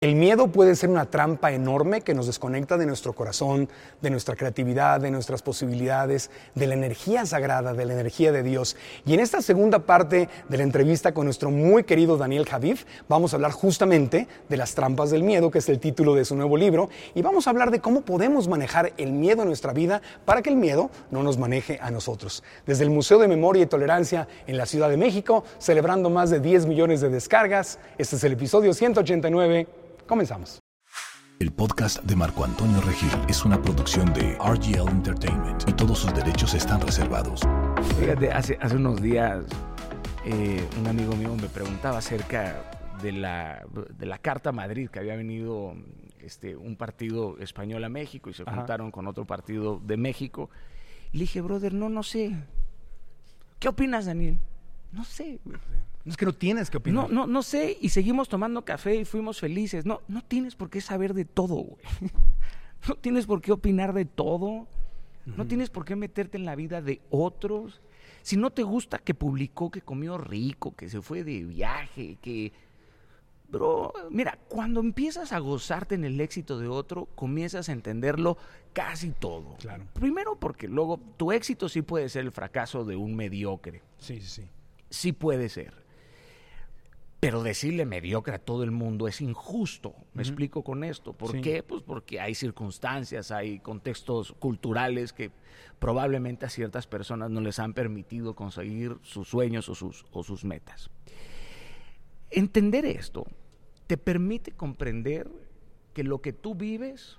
El miedo puede ser una trampa enorme que nos desconecta de nuestro corazón, de nuestra creatividad, de nuestras posibilidades, de la energía sagrada, de la energía de Dios. Y en esta segunda parte de la entrevista con nuestro muy querido Daniel Javif, vamos a hablar justamente de las trampas del miedo, que es el título de su nuevo libro, y vamos a hablar de cómo podemos manejar el miedo en nuestra vida para que el miedo no nos maneje a nosotros. Desde el Museo de Memoria y Tolerancia en la Ciudad de México, celebrando más de 10 millones de descargas, este es el episodio 189. Comenzamos. El podcast de Marco Antonio Regil es una producción de RGL Entertainment y todos sus derechos están reservados. Fíjate, hace unos días un amigo mío me preguntaba acerca de la Carta a Madrid, que había venido un partido español a México y se juntaron con otro partido de México. Y le dije, brother, no sé. ¿Qué opinas, Daniel? No sé. Es que no tienes que opinar. No sé, y seguimos tomando café y fuimos felices. No tienes por qué saber de todo, güey. No tienes por qué opinar de todo. No tienes por qué meterte en la vida de otros. Si no te gusta que publicó que comió rico, que se fue de viaje, que... Bro, mira, cuando empiezas a gozarte en el éxito de otro, comienzas a entenderlo casi todo. Claro. Primero porque luego tu éxito sí puede ser el fracaso de un mediocre. Sí. Sí puede ser. Pero decirle mediocre a todo el mundo es injusto. Me explico con esto. ¿Por qué? Pues porque hay circunstancias, hay contextos culturales que probablemente a ciertas personas no les han permitido conseguir sus sueños o sus metas. Entender esto te permite comprender que lo que tú vives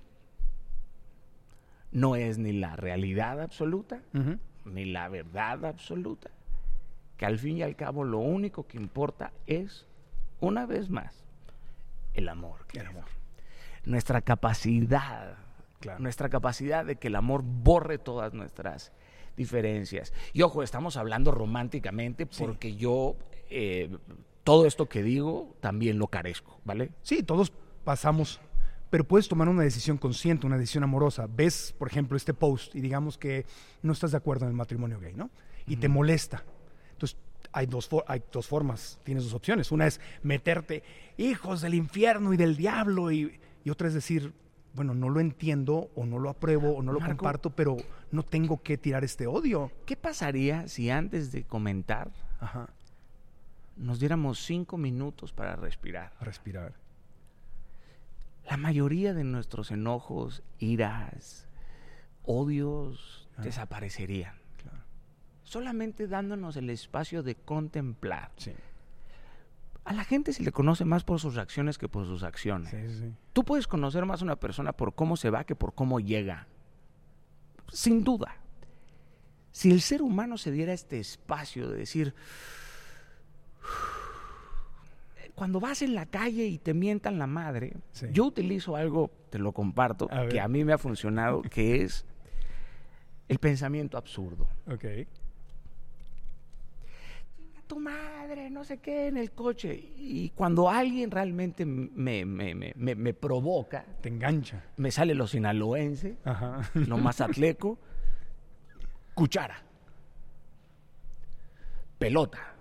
no es ni la realidad absoluta, ni la verdad absoluta. Que al fin y al cabo lo único que importa es, una vez más, el amor. El amor. Nuestra capacidad, nuestra capacidad de que el amor borre todas nuestras diferencias. Y ojo, estamos hablando románticamente porque yo, todo esto que digo, también lo carezco, ¿vale? Sí, todos pasamos, pero puedes tomar una decisión consciente, una decisión amorosa. Ves, por ejemplo, este post y digamos que no estás de acuerdo en el matrimonio gay, ¿no? Y te molesta. Entonces, hay dos formas, tienes dos opciones. Una es meterte, hijos del infierno y del diablo, y otra es decir, bueno, no lo entiendo, o no lo apruebo, o no lo comparto, pero no tengo que tirar este odio. ¿Qué pasaría si antes de comentar nos diéramos 5 minutos para respirar? Respirar. La mayoría de nuestros enojos, iras, odios desaparecerían. Solamente dándonos el espacio de contemplar. Sí. A la gente se le conoce más por sus reacciones que por sus acciones. Sí. Tú puedes conocer más a una persona por cómo se va que por cómo llega. Sin duda. Si el ser humano se diera este espacio de decir... Cuando vas en la calle y te mientan la madre, yo utilizo algo, te lo comparto, que a mí me ha funcionado, que es el pensamiento absurdo. Tu madre, no sé qué, en el coche. Y cuando alguien realmente me provoca, te engancha, me sale lo sinaloense, lo mazatleco, cuchara, pelota.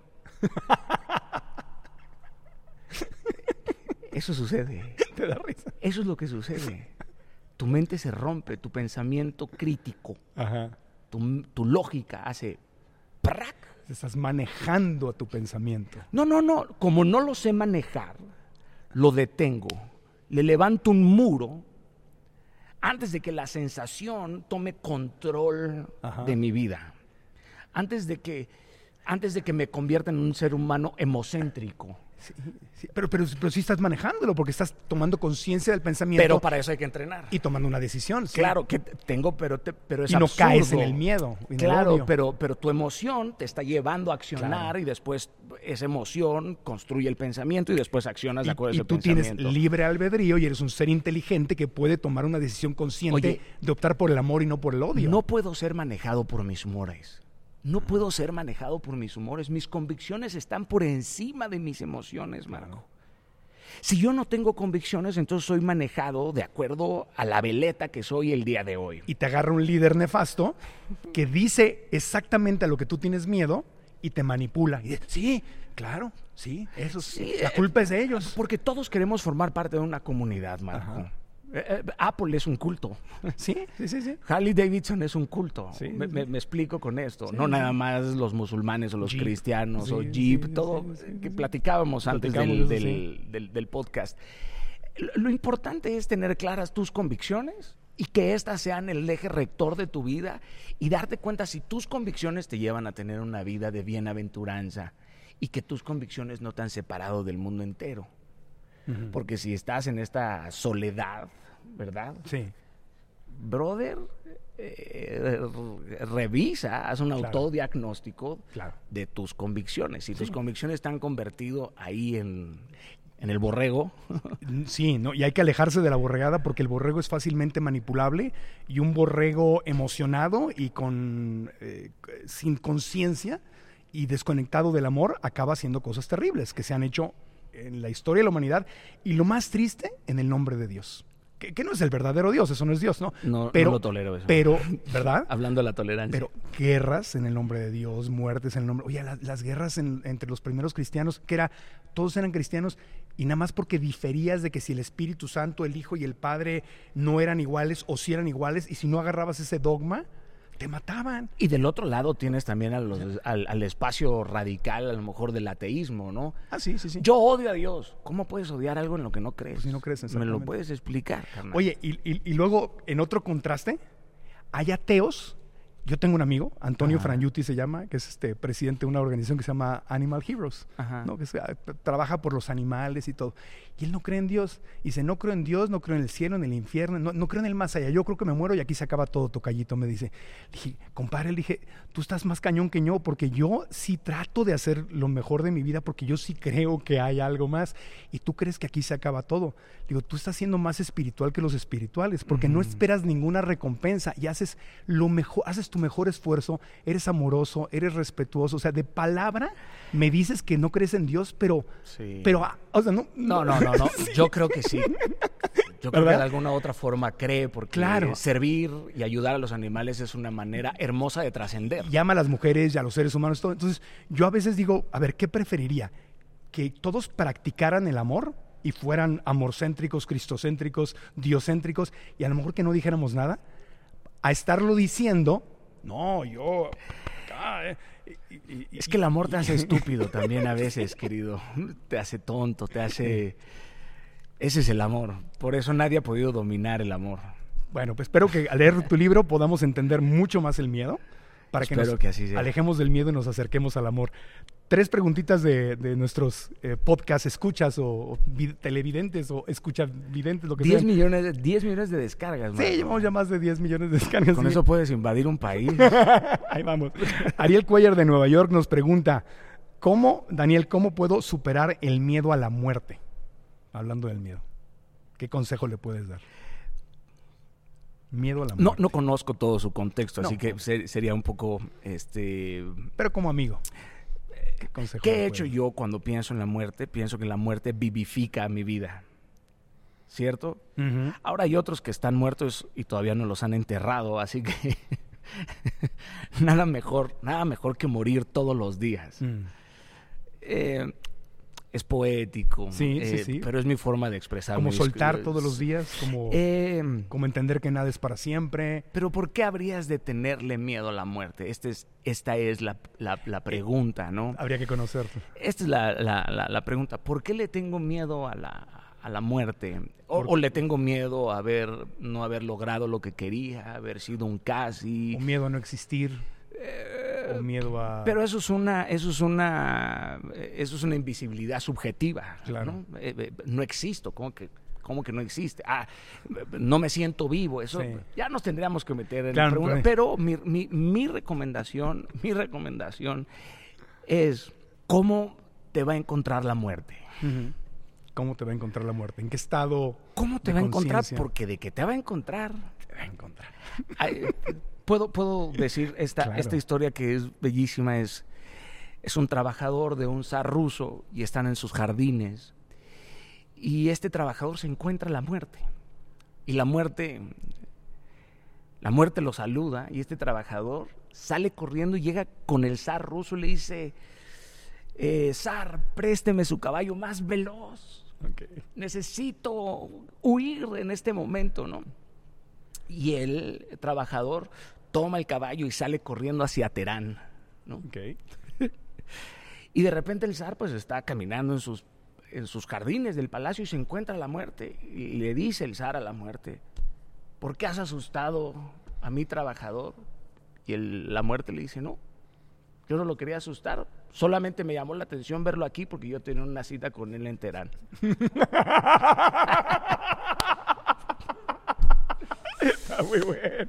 Eso sucede. Te da risa. Eso es lo que sucede. Tu mente se rompe, tu pensamiento crítico, tu lógica hace ¡prac! Estás manejando a tu pensamiento. No. Como no lo sé manejar, lo detengo. Le levanto un muro antes de que la sensación tome control de mi vida. Antes de que me convierta en un ser humano egocéntrico. Sí, pero sí estás manejándolo porque estás tomando conciencia del pensamiento. Pero para eso hay que entrenar. Y tomando una decisión. Sí. Claro, que tengo, pero es y no absurdo. caes en el miedo. Claro, pero tu emoción te está llevando a accionar y después esa emoción construye el pensamiento y después accionas de acuerdo a ese pensamiento. Y tú tienes libre albedrío y eres un ser inteligente que puede tomar una decisión consciente de optar por el amor y no por el odio. No puedo ser manejado por mis humores. No puedo ser manejado por mis humores. Mis convicciones están por encima de mis emociones, Marco. Si yo no tengo convicciones, entonces soy manejado de acuerdo a la veleta que soy el día de hoy. Y te agarra un líder nefasto que dice exactamente a lo que tú tienes miedo y te manipula. Y dice, sí, claro, Sí, eso Sí, la culpa es de ellos. Porque todos queremos formar parte de una comunidad, Marco. Apple es un culto. Sí. Harley Davidson es un culto. Sí, Me explico con esto. Sí, no sí. nada más los musulmanes o los Jeep. cristianos Sí, o sí, Jeep, sí, todo sí, que sí. platicábamos antes Platicamos de eso, del podcast. Lo importante es tener claras tus convicciones y que éstas sean el eje rector de tu vida y darte cuenta si tus convicciones te llevan a tener una vida de bienaventuranza y que tus convicciones no te han separado del mundo entero. Porque si estás en esta soledad, ¿verdad? Sí. Brother, revisa, haz un Claro. autodiagnóstico Claro. de tus convicciones. Si tus convicciones te han convertido ahí en el borrego, Sí, ¿no? Y hay que alejarse de la borregada porque el borrego es fácilmente manipulable y un borrego emocionado y sin conciencia y desconectado del amor acaba haciendo cosas terribles que se han hecho en la historia de la humanidad y lo más triste, en el nombre de Dios. Que no es el verdadero Dios, eso no es Dios, ¿no? no lo tolero eso. Pero, ¿verdad? Hablando de la tolerancia. Pero guerras en el nombre de Dios, muertes en el nombre... Oye, las guerras entre los primeros cristianos, todos eran cristianos y nada más porque diferías de que si el Espíritu Santo, el Hijo y el Padre no eran iguales o si eran iguales y si no agarrabas ese dogma, te mataban. Y del otro lado tienes también al espacio radical, a lo mejor, del ateísmo, ¿no? Ah, sí. Yo odio a Dios. ¿Cómo puedes odiar algo en lo que no crees? Pues si no crees, ¿Me exactamente. lo puedes explicar, carnal? Oye, y luego, en otro contraste, hay ateos. Yo tengo un amigo, Antonio Frangiuti se llama, que es presidente de una organización que se llama Animal Heroes, Ajá. ¿no? Que trabaja por los animales y todo. Y él no cree en Dios. Y dice, no creo en Dios, no creo en el cielo, en el infierno, no creo en el más allá. Yo creo que me muero y aquí se acaba todo, tocallito, me dice. Le dije, compadre, tú estás más cañón que yo, porque yo sí trato de hacer lo mejor de mi vida, porque yo sí creo que hay algo más. Y tú crees que aquí se acaba todo. Digo, tú estás siendo más espiritual que los espirituales, porque no esperas ninguna recompensa y haces lo mejor, haces tu mejor esfuerzo, eres amoroso, eres respetuoso, o sea, de palabra me dices que no crees en Dios, pero Sí. O sea, no. No. Yo creo que sí. Yo creo ¿Verdad? que de alguna u otra forma cree, porque Claro. servir y ayudar a los animales es una manera hermosa de trascender. Llama a las mujeres y a los seres humanos, todo. Entonces, yo a veces digo, a ver, ¿qué preferiría? ¿Que todos practicaran el amor y fueran amorcéntricos, cristocéntricos, diocéntricos, y a lo mejor que no dijéramos nada? A estarlo diciendo, no, yo... Es que el amor te hace estúpido también a veces, querido. Te hace tonto, te hace... Ese es el amor. Por eso nadie ha podido dominar el amor. Bueno, pues espero que al leer tu libro podamos entender mucho más el miedo, para que Espero nos que así sea. alejemos del miedo y nos acerquemos al amor. 3 preguntitas de nuestros podcast escuchas o televidentes o escuchavidentes, lo que 10 sea. millones de descargas, Sí, Marco. llevamos ya más de 10 millones de descargas. Con sí. eso puedes invadir un país. Ahí vamos. Ariel Cuellar de Nueva York nos pregunta, Daniel, ¿cómo puedo superar el miedo a la muerte? Hablando del miedo. ¿Qué consejo le puedes dar? Miedo a la muerte. No conozco todo su contexto, No. así que sería un poco... Pero como amigo. ¿Qué consejo ¿Qué le he puedes hecho dar? yo cuando pienso en la muerte? Pienso que la muerte vivifica mi vida. ¿Cierto? Ujú. Ahora hay otros que están muertos y todavía no los han enterrado, así que nada mejor que morir todos los días. Mm. Es poético, Sí, sí. pero es mi forma de expresar. Como soltar todos los días, como entender que nada es para siempre. Pero ¿por qué habrías de tenerle miedo a la muerte? Esta es la pregunta, ¿no? Habría que conocerte. Esta es la pregunta. ¿Por qué le tengo miedo a la muerte? O le tengo miedo a no haber logrado lo que quería, haber sido un casi. O miedo a no existir. O miedo a... Pero eso es una invisibilidad subjetiva. Claro. ¿No? No existo. ¿Cómo que no existe? No me siento vivo. Eso Sí. ya nos tendríamos que meter en Claro, la pregunta. claro. Pero mi recomendación es ¿cómo te va a encontrar la muerte? Ujú. ¿Cómo te va a encontrar la muerte? ¿En qué estado? ¿Cómo te de va a encontrar? conciencia Porque de que te va a encontrar. te va a encontrar? Ay, puedo decir Claro. esta historia que es bellísima. Es un trabajador de un zar ruso y están en sus jardines. Y este trabajador se encuentra la muerte. Y la muerte lo saluda y este trabajador sale corriendo y llega con el zar ruso y le dice, Zar, présteme su caballo más veloz. Okay. Necesito huir en este momento, ¿no? Y el trabajador toma el caballo y sale corriendo hacia Terán, ¿no? Okay. Y de repente el zar pues está caminando en sus jardines del palacio y se encuentra a la muerte. Y le dice el zar a la muerte: ¿por qué has asustado a mi trabajador? Y la muerte le dice: no, yo no lo quería asustar, solamente me llamó la atención verlo aquí porque yo tenía una cita con él en Terán. Está muy bueno.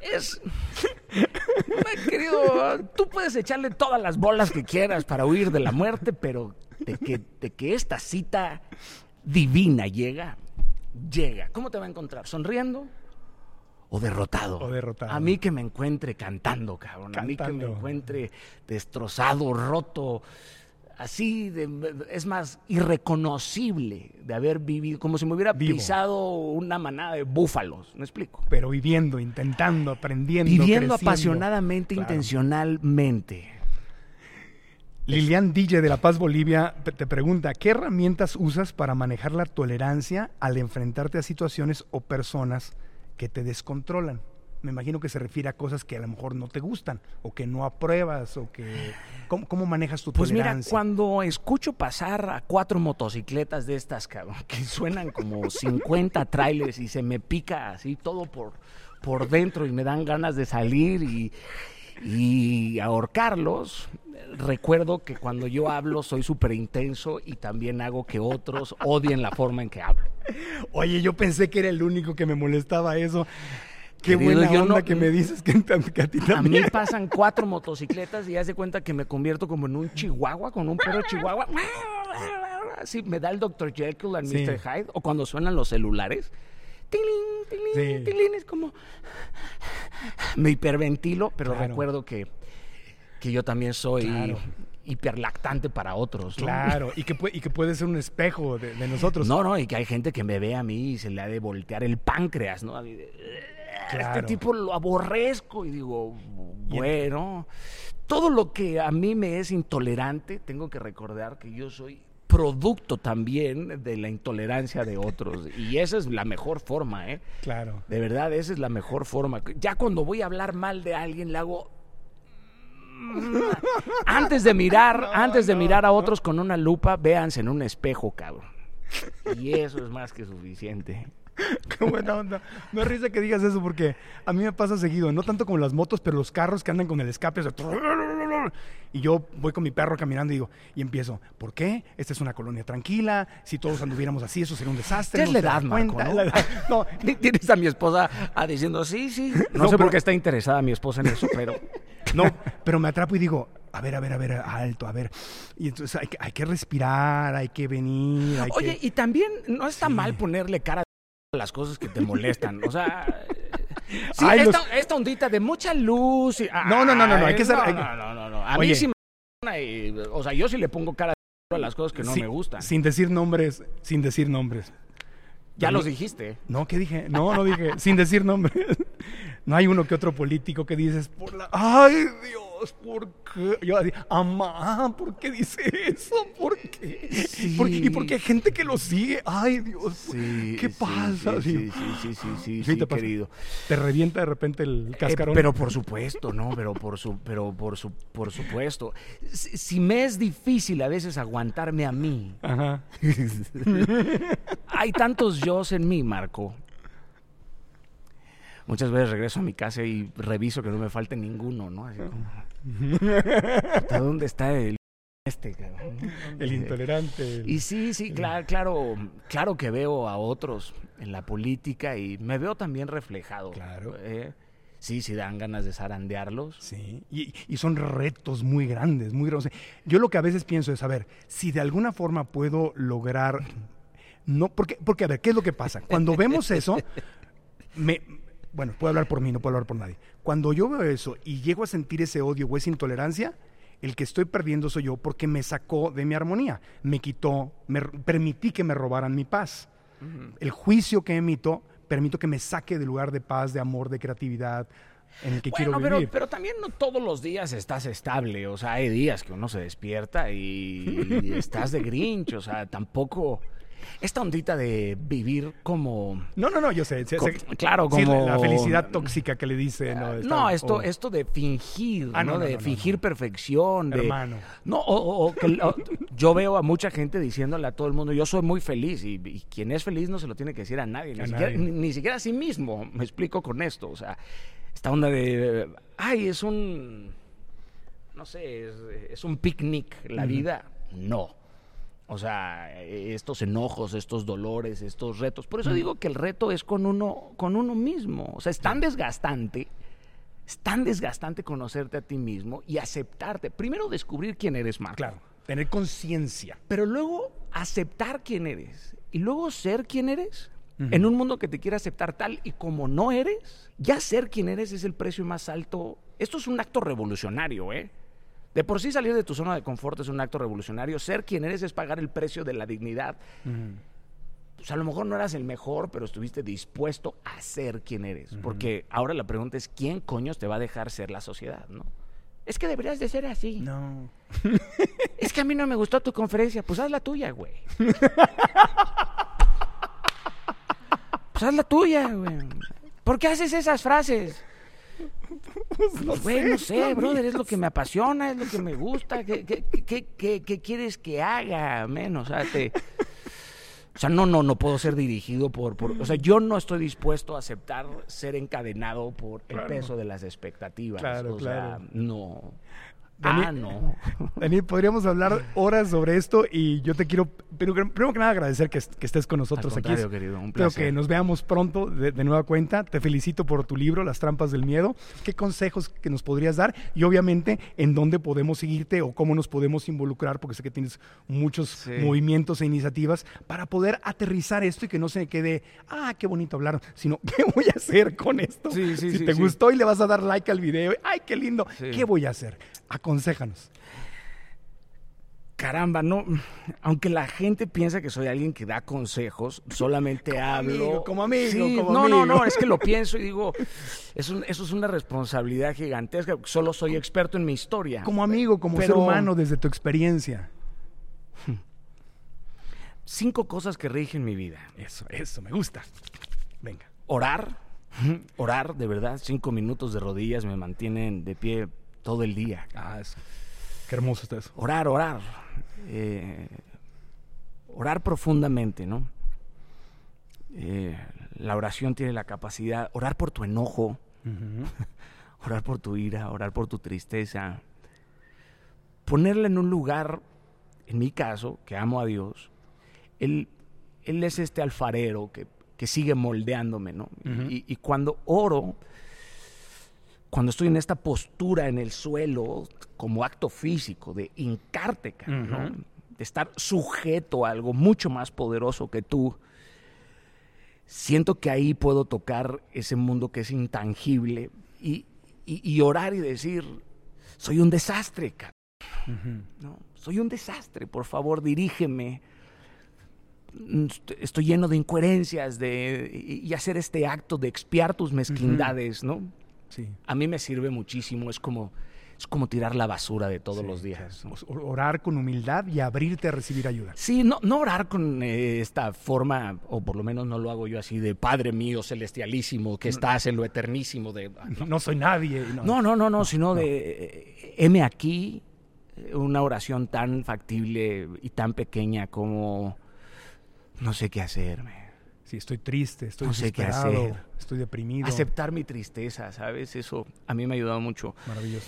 Querido, tú puedes echarle todas las bolas que quieras para huir de la muerte, pero de que esta cita divina llega. ¿Cómo te va a encontrar? ¿Sonriendo o derrotado? A mí que me encuentre cantando, cabrón. A mí que me encuentre destrozado, roto, así, es más, irreconocible de haber vivido, como si me hubiera pisado una manada de búfalos, ¿me explico? Pero viviendo, intentando, aprendiendo, viviendo creciendo. Apasionadamente, claro. Intencionalmente. Lilian DJ de La Paz, Bolivia, te pregunta: ¿qué herramientas usas para manejar la tolerancia al enfrentarte a situaciones o personas que te descontrolan? Me imagino que se refiere a cosas que a lo mejor no te gustan o que no apruebas o que... ¿Cómo manejas tu tolerancia? Pues mira, cuando escucho pasar a 4 motocicletas de estas, cabrón, que suenan como 50 trailers y se me pica así todo por dentro y me dan ganas de salir y ahorcarlos, recuerdo que cuando yo hablo soy súper intenso y también hago que otros odien la forma en que hablo. Oye, yo pensé que era el único que me molestaba eso. Qué Querido, buena onda que me dices que a ti también. A mí pasan 4 motocicletas y haz de cuenta que me convierto como en un chihuahua, con un perro chihuahua. Así me da el Dr. Jekyll and Mr. Hyde. O cuando suenan los celulares. Tilín, tilín, tilín. Es como... Me hiperventilo, pero recuerdo que yo también soy... hiperlactante para otros, ¿no? Claro, y que puede ser un espejo de nosotros. No, y que hay gente que me ve a mí y se le ha de voltear el páncreas, ¿no? Este tipo lo aborrezco y digo, bueno, todo lo que a mí me es intolerante, tengo que recordar que yo soy producto también de la intolerancia de otros, y esa es la mejor forma, ¿eh? Claro. De verdad, esa es la mejor forma. Ya cuando voy a hablar mal de alguien, le hago... Antes de mirar a otros con una lupa, véanse en un espejo, cabrón. Y eso es más que suficiente. Qué buena onda. No es risa que digas eso porque a mí me pasa seguido, no tanto como las motos, pero los carros que andan con el escape, o sea, y yo voy con mi perro caminando y empiezo: ¿por qué? Esta es una colonia tranquila, si todos anduviéramos así, eso sería un desastre. Es la edad, Marco, ¿no? No, tienes a mi esposa diciendo sí. No sé por qué está interesada mi esposa en eso, pero... No, pero me atrapo y digo: a ver, alto, a ver. Y entonces hay que respirar, hay que venir. Oye, y también no está mal ponerle cara a las cosas que te molestan. O sea, sí, esta ondita de mucha luz. No, hay que ser... No. A mí sí me... O sea, yo sí le pongo cara a las cosas que no me gustan. Sin decir nombres. Ya los dijiste. No, ¿qué dije? No dije, sin decir nombres. No hay uno que otro político que dices, ¡ay, Dios! ¿Por qué? Yo así, ¡amá! ¿Por qué dice eso? ¿Por qué? Sí. ¿Y por qué hay gente que lo sigue? ¡Ay, Dios! Sí, ¿qué pasa? Sí, querido. Te revienta de repente el cascarón. Pero por supuesto, ¿no? Pero por supuesto. Si me es difícil a veces aguantarme a mí. Ajá. Hay tantos yos en mí, Marco. Muchas veces regreso a mi casa y reviso que no me falte ninguno, ¿no? Así como... ¿Hasta dónde está el cabrón? El intolerante. Y sí, claro que veo a otros en la política y me veo también reflejado. Claro. Sí, dan ganas de zarandearlos. Sí, y son retos muy grandes, muy grandes. Yo lo que a veces pienso es, a ver, si de alguna forma puedo lograr... No, porque a ver, ¿qué es lo que pasa? Cuando vemos eso, bueno, puedo hablar por mí, no puedo hablar por nadie. Cuando yo veo eso y llego a sentir ese odio o esa intolerancia, el que estoy perdiendo soy yo porque me sacó de mi armonía. Me quitó, permití que me robaran mi paz. Uh-huh. El juicio que emito, permito que me saque del lugar de paz, de amor, de creatividad. en el que quiero Bueno, vivir. pero también no todos los días estás estable. O sea, hay días que uno se despierta y estás de Grinch. O sea, tampoco... Esta ondita de vivir como... No, yo sé. Claro, Sí, como... la felicidad tóxica que le dice. No, esto de fingir, ¿no? De fingir perfección. Hermano. No, yo veo a mucha gente diciéndole a todo el mundo, yo soy muy feliz, y quien es feliz no se lo tiene que decir a nadie, ni siquiera a sí mismo. Me explico con esto, o sea, esta onda de, es un, no sé, es un picnic la vida. No. O sea, estos enojos, estos dolores, estos retos. Por eso digo que el reto es con uno mismo. O sea, es tan desgastante conocerte a ti mismo y aceptarte. Primero descubrir quién eres, Marco. Claro, tener conciencia. Pero luego aceptar quién eres. Y luego ser quién eres. En un mundo que te quiere aceptar tal y como no eres, ya ser quien eres es el precio más alto. Esto es un acto revolucionario, ¿eh? De por sí salir de tu zona de confort es un acto revolucionario. Ser quien eres es pagar el precio de la dignidad. Pues a lo mejor no eras el mejor, pero estuviste dispuesto a ser quien eres. Porque ahora la pregunta es, ¿quién coños te va a dejar ser la sociedad, no? Es que deberías de ser así. No. Es que a mí no me gustó tu conferencia. Pues haz la tuya, güey. Pues haz la tuya, güey. ¿Por qué haces esas frases? No sé, brother, es lo que me apasiona, es lo que me gusta. ¿Qué quieres que haga, men? O sea, no puedo ser dirigido por... O sea, yo no estoy dispuesto a aceptar ser encadenado por el peso de las expectativas. Claro, o sea, no. No. Dani, podríamos hablar horas sobre esto y yo te quiero, pero primero que nada agradecer que estés con nosotros Al aquí. contrario, querido, un Espero placer. que nos veamos pronto de nueva cuenta. Te felicito por tu libro, Las trampas del miedo. ¿Qué consejos que nos podrías dar? Y obviamente, ¿en dónde podemos seguirte o cómo nos podemos involucrar? Porque sé que tienes muchos movimientos e iniciativas para poder aterrizar esto y que no se quede, qué bonito hablar, sino, ¿qué voy a hacer con esto? Si te gustó y le vas a dar like al video, ¡ay, qué lindo! Sí. ¿Qué voy a hacer? Aconséjanos. Caramba, no, aunque la gente piensa que soy alguien que da consejos, solamente hablo... Como amigo. No, es que lo pienso y digo, eso es una responsabilidad gigantesca, solo soy experto en mi historia. Como amigo, como ser humano, desde tu experiencia. 5 cosas que rigen mi vida. Eso, me gusta. Venga. Orar, de verdad, 5 minutos de rodillas me mantienen de pie todo el día. Eso. Qué hermoso está eso. Orar. Orar profundamente, ¿no? La oración tiene la capacidad, orar por tu enojo, orar por tu ira, orar por tu tristeza, ponerla en un lugar, en mi caso, que amo a Dios, Él es este alfarero que sigue moldeándome, ¿no? Y cuando oro, cuando estoy en esta postura en el suelo, como acto físico, de hincarte, ¿no? De estar sujeto a algo mucho más poderoso que tú, siento que ahí puedo tocar ese mundo que es intangible y orar y decir, soy un desastre, ¿no? Soy un desastre, por favor, dirígeme. Estoy lleno de incoherencias y hacer este acto de expiar tus mezquindades, ¿no? Sí. A mí me sirve muchísimo, es como tirar la basura de todos los días, ¿no? Orar con humildad y abrirte a recibir ayuda. Sí, no orar con esta forma, o por lo menos no lo hago yo así, de Padre mío celestialísimo, que estás en lo eternísimo. No soy nadie. No, sino de heme aquí, una oración tan factible y tan pequeña como no sé qué hacerme. Sí, estoy triste, estoy no sé desesperado, qué hacer. Estoy deprimido. Aceptar mi tristeza, ¿sabes? Eso a mí me ha ayudado mucho. Maravilloso.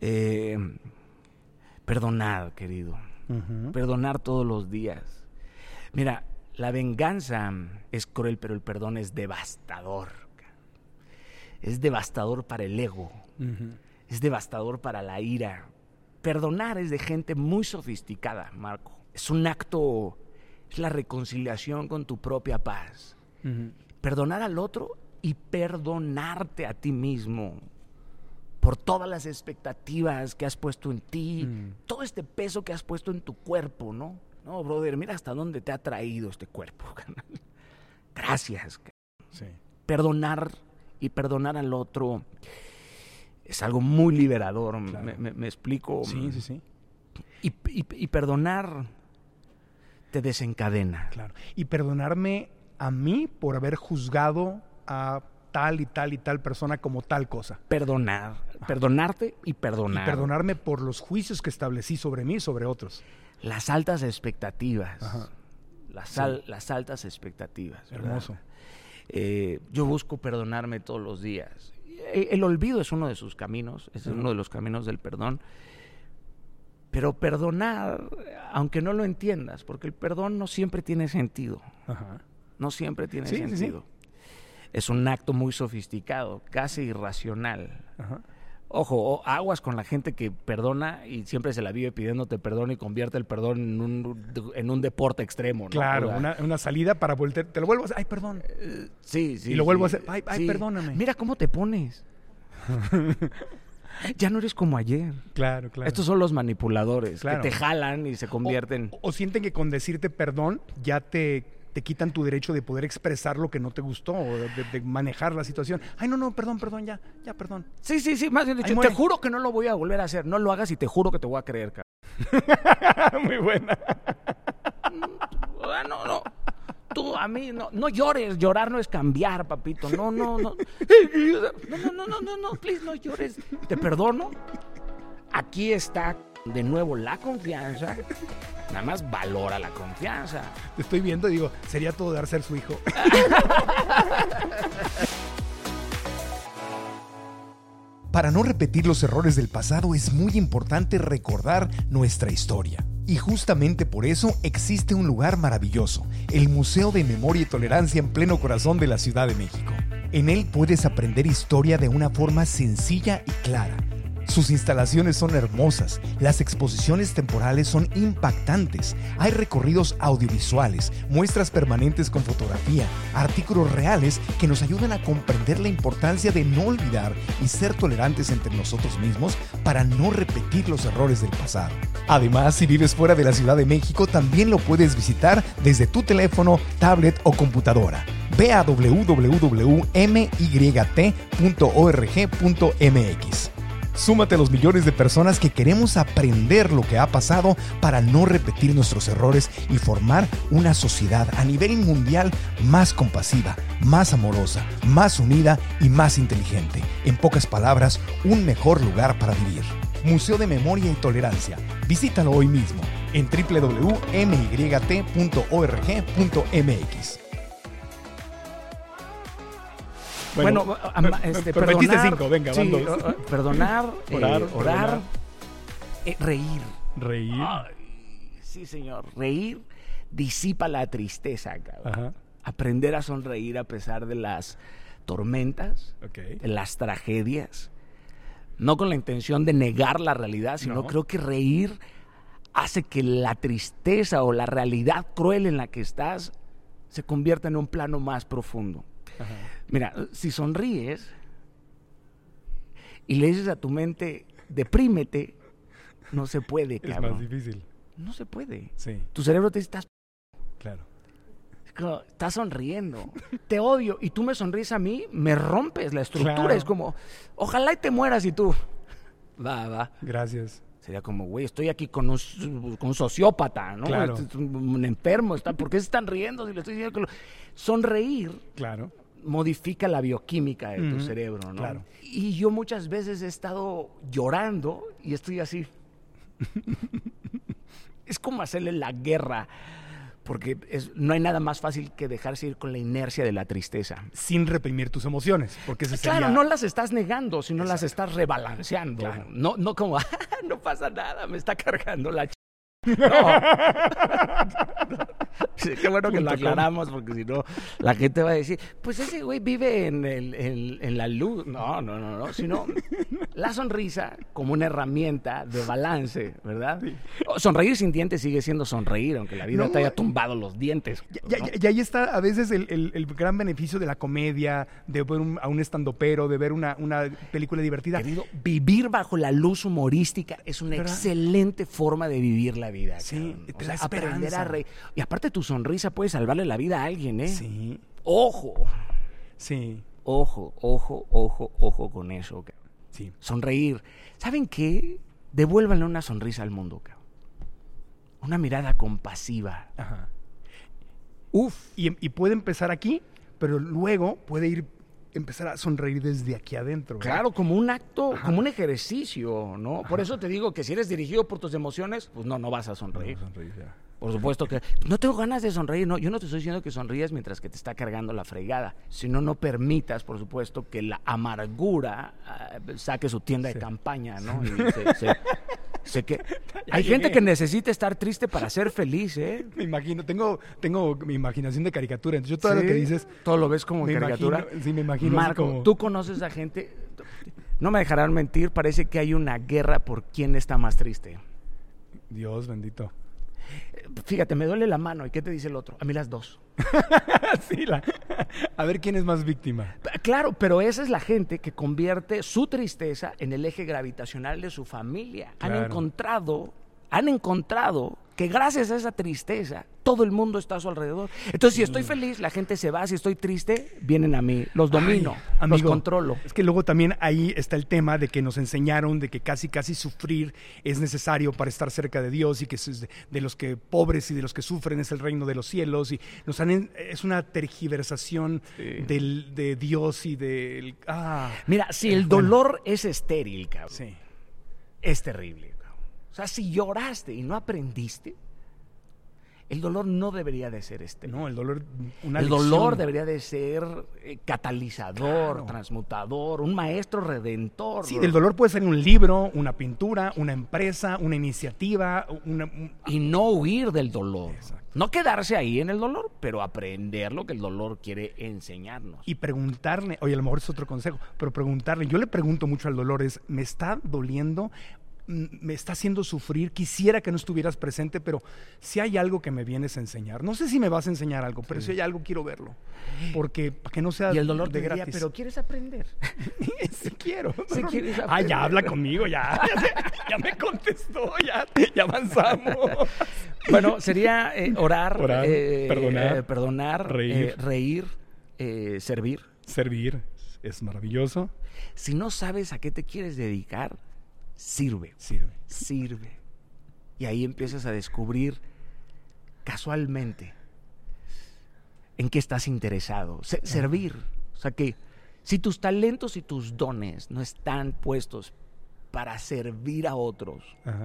Perdonar, querido. Perdonar todos los días. Mira, la venganza es cruel, pero el perdón es devastador. Es devastador para el ego. Es devastador para la ira. Perdonar es de gente muy sofisticada, Marco. Es un acto... Es la reconciliación con tu propia paz. Perdonar al otro y perdonarte a ti mismo por todas las expectativas que has puesto en ti, todo este peso que has puesto en tu cuerpo, ¿no? No, brother, mira hasta dónde te ha traído este cuerpo, carnal. Gracias. Sí. Perdonar y perdonar al otro. es algo muy liberador. Claro. Me explico. Sí. Y perdonar te desencadena. Claro. Y perdonarme a mí por haber juzgado a tal y tal y tal persona como tal cosa. Perdonarte y perdonar. Y perdonarme por los juicios que establecí sobre mí y sobre otros. Las altas expectativas. Ajá. Las altas expectativas. ¿verdad? Hermoso. Yo busco perdonarme todos los días. El olvido es uno de sus caminos, es uno de los caminos del perdón. Pero perdonar, aunque no lo entiendas, porque el perdón no siempre tiene sentido. Ajá. No siempre tiene Sí, sentido. sí. Es un acto muy sofisticado, casi irracional. Ajá. Ojo, aguas con la gente que perdona y siempre se la vive pidiéndote perdón y convierte el perdón en un deporte extremo, ¿no? Claro, O sea, una salida para voltear. Te lo vuelvo a hacer. Ay, perdón. sí. Y lo vuelvo a hacer. Ay, sí. perdóname. Mira cómo te pones. Ya no eres como ayer. Claro. Estos son los manipuladores Claro. que te jalan y se convierten. O sienten que con decirte perdón ya te quitan tu derecho de poder expresar lo que no te gustó o de manejar la situación. Ay, no, perdón, ya, perdón. Sí. Más bien Ahí dicho, muere. te juro que no lo voy a volver a hacer. No lo hagas y te juro que te voy a creer, cabrón. Muy buena. No. Tú a mí no llores. Llorar no es cambiar, papito. No. No, please, no llores. Te perdono. Aquí está de nuevo la confianza. Nada más valora la confianza. Te estoy viendo y digo, sería todo dar ser su hijo. Para no repetir los errores del pasado es muy importante recordar nuestra historia. Y justamente por eso existe un lugar maravilloso, el Museo de Memoria y Tolerancia en pleno corazón de la Ciudad de México. En él puedes aprender historia de una forma sencilla y clara. Sus instalaciones son hermosas, las exposiciones temporales son impactantes, hay recorridos audiovisuales, muestras permanentes con fotografía, artículos reales que nos ayudan a comprender la importancia de no olvidar y ser tolerantes entre nosotros mismos para no repetir los errores del pasado. Además, si vives fuera de la Ciudad de México, también lo puedes visitar desde tu teléfono, tablet o computadora. Ve a www.myt.org.mx. Súmate a los millones de personas que queremos aprender lo que ha pasado para no repetir nuestros errores y formar una sociedad a nivel mundial más compasiva, más amorosa, más unida y más inteligente. En pocas palabras, un mejor lugar para vivir. Museo de Memoria y Tolerancia. Visítalo hoy mismo en www.myt.org.mx. Bueno, metiste 5, venga, van sí, 2. Perdonar, orar, reír. Reír. Ay, sí, señor. Reír disipa la tristeza, cabrón. Ajá. Aprender a sonreír a pesar de las tormentas, Ok. de las tragedias. No con la intención de negar la realidad, sino No. creo que reír hace que la tristeza o la realidad cruel en la que estás se convierta en un plano más profundo. Ajá. Mira, si sonríes y le dices a tu mente, deprímete, no se puede, Es cabrón. más difícil. No se puede. Sí, Tu cerebro te dice, claro. estás sonriendo, te odio, y tú me sonríes a mí, me rompes la estructura. Claro. Es como, ojalá y te mueras y tú, va. Gracias. Sería como, güey, estoy aquí con un sociópata, ¿no? Claro. Es un enfermo, ¿por qué se están riendo? Si le estoy diciendo que sonreír Claro. modifica la bioquímica de tu Ujú, cerebro, ¿no? claro. Y yo muchas veces he estado llorando y estoy así. Es como hacerle la guerra, porque no hay nada más fácil que dejarse ir con la inercia de la tristeza. Sin reprimir tus emociones, porque ese Claro, sería... no las estás negando, sino las estás rebalanceando. Claro. No como, no pasa nada, me está cargando la No. Sí, qué bueno que lo aclaramos, porque si no, la gente va a decir, pues ese güey vive en la luz. No. Sino la sonrisa como una herramienta de balance, ¿verdad? Sí. Sonreír sin dientes sigue siendo sonreír, aunque la vida te haya tumbado los dientes. Y ahí está a veces el gran beneficio de la comedia, de ver a un estandopero, de ver una película divertida. Querido, vivir bajo la luz humorística es una excelente forma de vivir la vida. Sí, o sea, aprender a reír. Y aparte tu sonrisa puede salvarle la vida a alguien, ¿eh? Sí. Ojo. Sí. Ojo con eso. Sí. Sonreír. ¿Saben qué? Devuélvanle una sonrisa al mundo, cabrón. Una mirada compasiva. Ajá. Y puede empezar aquí, pero luego puede empezar a sonreír desde aquí adentro, ¿verdad? Claro, como un acto, como un ejercicio, ¿no? Por eso te digo que si eres dirigido por tus emociones, pues no vas a sonreír. No, sonreír ya. Por supuesto que no tengo ganas de sonreír, no, yo no te estoy diciendo que sonrías mientras que te está cargando la fregada, sino no permitas, por supuesto, que la amargura saque su tienda de campaña, ¿no? Y sé que hay gente que necesita estar triste para ser feliz, ¿eh? Me imagino, tengo mi imaginación de caricatura, entonces yo todo lo que dices... Todo lo ves como en caricatura. Sí, me imagino. Marco, como... tú conoces a gente, no me dejarán mentir, parece que hay una guerra por quién está más triste. Dios bendito. Fíjate, me duele la mano. ¿Y qué te dice el otro? A mí las dos. Sí, a ver quién es más víctima. Claro, pero esa es la gente que convierte su tristeza en el eje gravitacional de su familia. Claro. Han encontrado que gracias a esa tristeza todo el mundo está a su alrededor. Entonces, si estoy feliz, la gente se va. Si estoy triste, vienen a mí. Los domino, los controlo. Es que luego también ahí está el tema de que nos enseñaron de que casi sufrir es necesario para estar cerca de Dios, y que es de los que pobres y de los que sufren es el reino de los cielos, y es una tergiversación de Dios y del... Mira, si el dolor es estéril, cabrón, sí, es terrible. O sea, si lloraste y no aprendiste, el dolor no debería de ser No, el dolor, el dolor debería de ser catalizador, transmutador, un maestro redentor. Sí, el dolor puede ser un libro, una pintura, una empresa, una iniciativa. Y no huir del dolor. Exacto. No quedarse ahí en el dolor, pero aprender lo que el dolor quiere enseñarnos. Y preguntarle, oye, a lo mejor es otro consejo, pero preguntarle, yo le pregunto mucho al dolor, ¿me está doliendo? Me está haciendo sufrir, quisiera que no estuvieras presente, pero si hay algo que me vienes a enseñar, no sé si me vas a enseñar algo, pero si hay algo quiero verlo, porque para que no sea y el dolor de te diría, gratis. pero ¿quieres aprender? Sí quiero. Sí quieres aprender. Ya habla conmigo, ya me contestó, ya avanzamos. Bueno, sería orar, perdonar, reír, servir. Servir es maravilloso. Si no sabes a qué te quieres dedicar, sirve. Y ahí empiezas a descubrir casualmente en qué estás interesado. Servir. O sea que si tus talentos y tus dones no están puestos para servir a otros,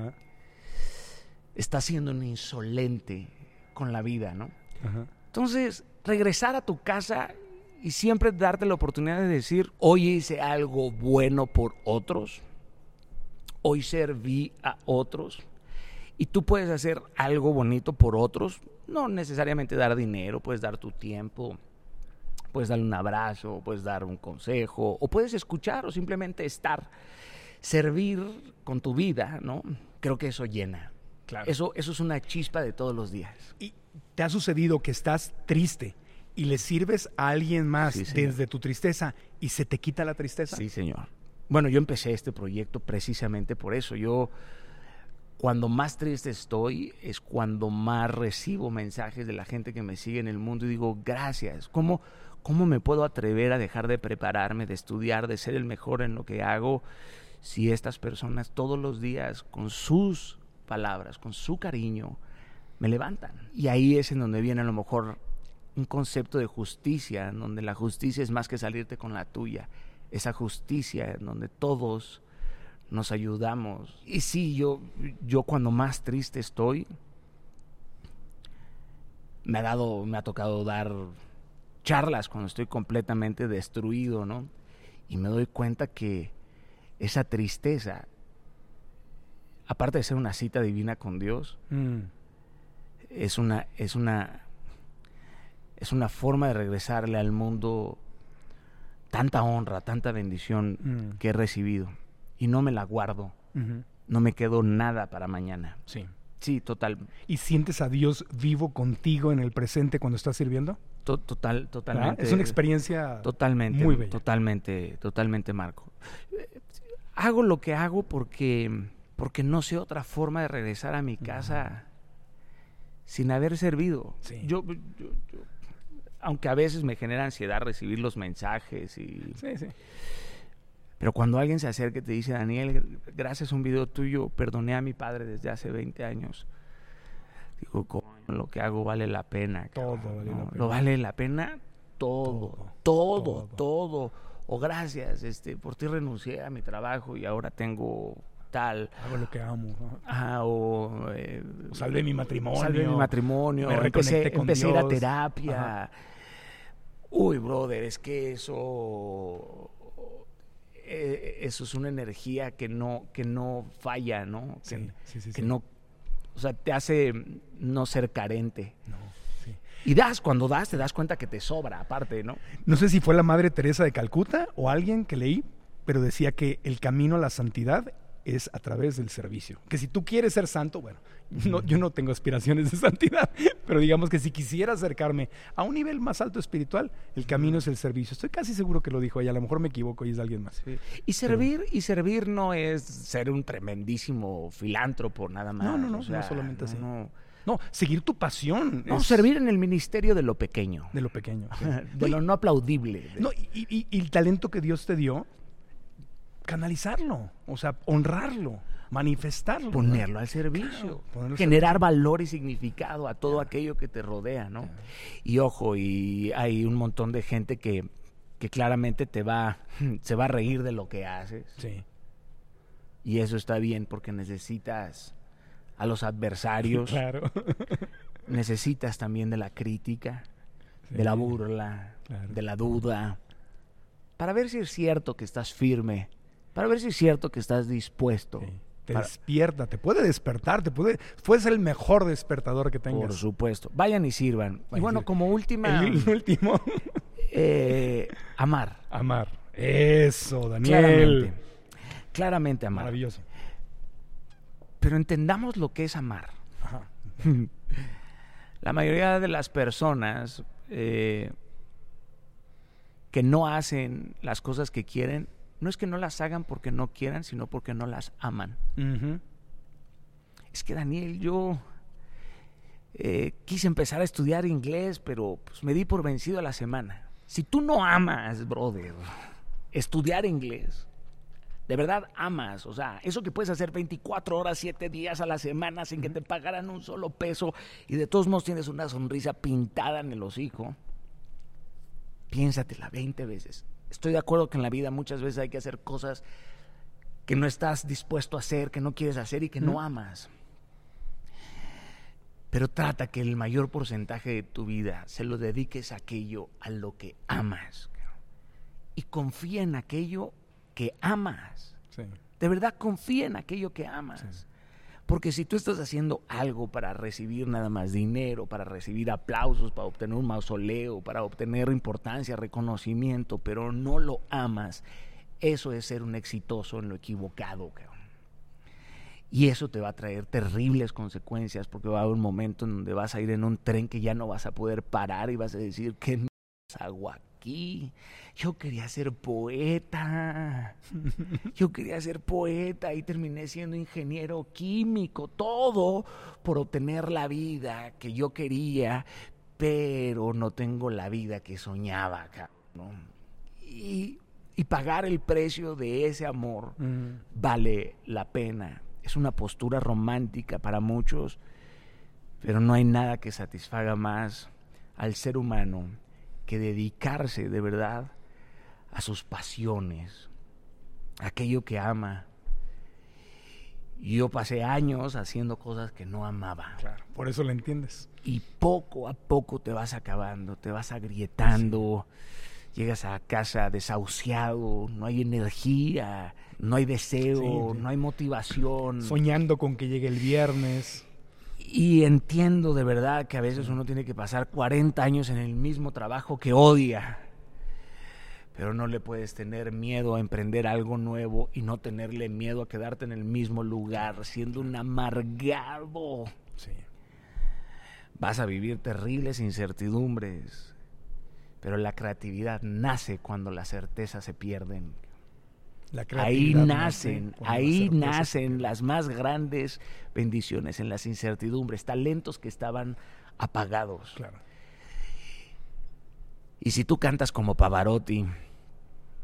estás siendo un insolente con la vida, ¿no? Entonces, regresar a tu casa y siempre darte la oportunidad de decir, hoy hice algo bueno por otros. Hoy serví a otros, y tú puedes hacer algo bonito por otros, no necesariamente dar dinero, puedes dar tu tiempo, puedes darle un abrazo, puedes dar un consejo, o puedes escuchar o simplemente estar, servir con tu vida, ¿no? Creo que eso llena. Claro. Eso es una chispa de todos los días. ¿Y te ha sucedido que estás triste y le sirves a alguien más desde tu tristeza y se te quita la tristeza? Sí, señor. Bueno, yo empecé este proyecto precisamente por eso. Yo, cuando más triste estoy, es cuando más recibo mensajes de la gente que me sigue en el mundo y digo, gracias. ¿Cómo me puedo atrever a dejar de prepararme, de estudiar, de ser el mejor en lo que hago, si estas personas todos los días, con sus palabras, con su cariño, me levantan? Y ahí es en donde viene a lo mejor un concepto de justicia, en donde la justicia es más que salirte con la tuya. Esa justicia en donde todos nos ayudamos. Y sí, yo cuando más triste estoy, me ha tocado dar charlas cuando estoy completamente destruido, ¿no? Y me doy cuenta que esa tristeza, aparte de ser una cita divina con Dios, es una forma de regresarle al mundo tanta honra, tanta bendición que he recibido, y no me la guardo. No me quedo nada para mañana. Sí, total. ¿Y sientes a Dios vivo contigo en el presente cuando estás sirviendo? Totalmente. Es una experiencia totalmente, muy bella. Totalmente, Marco. Hago lo que hago porque no sé otra forma de regresar a mi casa sin haber servido. Sí. Yo aunque a veces me genera ansiedad recibir los mensajes y... Sí. Pero cuando alguien se acerca y te dice, Daniel, gracias a un video tuyo, perdoné a mi padre desde hace 20 años. Digo, lo que hago vale la pena. Cabrón, todo vale la pena. ¿Lo vale la pena? Todo. O gracias, por ti renuncié a mi trabajo y ahora tengo tal. Hago lo que amo. Salvé mi matrimonio. Me reconecté con empecé a ir a Dios. terapia. Ajá. Uy, brother, es que eso es una energía que no falla, ¿no? Sí. Que no, o sea, te hace no ser carente. No, sí. Y cuando das, te das cuenta que te sobra, aparte, ¿no? No sé si fue la Madre Teresa de Calcuta o alguien que leí, pero decía que el camino a la santidad es a través del servicio. Que si tú quieres ser santo, bueno, yo no tengo aspiraciones de santidad, pero digamos que si quisiera acercarme a un nivel más alto espiritual, el camino es el servicio. Estoy casi seguro que lo dijo ella, a lo mejor me equivoco y es de alguien más. Sí. Y servir no es ser un tremendísimo filántropo, nada más. No, o sea, no solamente así. No, seguir tu pasión. No, servir en el ministerio de lo pequeño. De lo pequeño. Sí. De lo no aplaudible. No, y el talento que Dios te dio, canalizarlo, o sea, honrarlo, manifestarlo. Ponerlo, ¿no?, al servicio. Claro, generar valor y significado a todo aquello que te rodea, ¿no? Y ojo, y hay un montón de gente que claramente se va a reír de lo que haces. Sí. Y eso está bien porque necesitas a los adversarios. Claro. Necesitas también de la crítica, de la burla, de la duda, para ver si es cierto que estás firme, para ver si es cierto que estás dispuesto. Sí. Te despierta, te puede despertar, puede ser el mejor despertador que tengas. Por supuesto. Vayan y sirvan. Y bueno, como última... El último. Amar. Amar. Eso, Daniel. Claramente amar. Maravilloso. Pero entendamos lo que es amar. Ajá. La mayoría de las personas que no hacen las cosas que quieren, no es que no las hagan porque no quieran, sino porque no las aman. Uh-huh. Es que, Daniel, yo quise empezar a estudiar inglés, pero pues, me di por vencido a la semana. Si tú no amas, brother, estudiar inglés, de verdad amas, o sea, eso que puedes hacer 24 horas, 7 días a la semana sin que te pagaran un solo peso y de todos modos tienes una sonrisa pintada en el hocico, piénsatela 20 veces. Estoy de acuerdo que en la vida muchas veces hay que hacer cosas que no estás dispuesto a hacer, que no quieres hacer y que no amas. Pero trata que el mayor porcentaje de tu vida se lo dediques a aquello a lo que amas. Y confía en aquello que amas. Sí. De verdad confía en aquello que amas. Sí. Porque si tú estás haciendo algo para recibir nada más dinero, para recibir aplausos, para obtener un mausoleo, para obtener importancia, reconocimiento, pero no lo amas, eso es ser un exitoso en lo equivocado, cabrón. Y eso te va a traer terribles consecuencias, porque va a haber un momento en donde vas a ir en un tren que ya no vas a poder parar y vas a decir, ¿qué m*** hago aquí? Yo quería ser poeta. Y terminé siendo ingeniero químico, todo por obtener la vida que yo quería, pero no tengo la vida que soñaba, ¿no? Y pagar el precio de ese amor vale la pena. Es una postura romántica para muchos, pero no hay nada que satisfaga más al ser humano que dedicarse de verdad a sus pasiones, aquello que ama. Yo pasé años haciendo cosas que no amaba. Claro, por eso lo entiendes. Y poco a poco te vas acabando, te vas agrietando, llegas a casa desahuciado, no hay energía, no hay deseo, no hay motivación. Soñando con que llegue el viernes. Y entiendo de verdad que a veces uno tiene que pasar 40 años en el mismo trabajo que odia, pero no le puedes tener miedo a emprender algo nuevo y no tenerle miedo a quedarte en el mismo lugar siendo un amargado. Sí. Vas a vivir terribles incertidumbres, pero la creatividad nace cuando las certezas se pierden. Ahí nacen las más grandes bendiciones, en las incertidumbres, talentos que estaban apagados. Claro. Y si tú cantas como Pavarotti,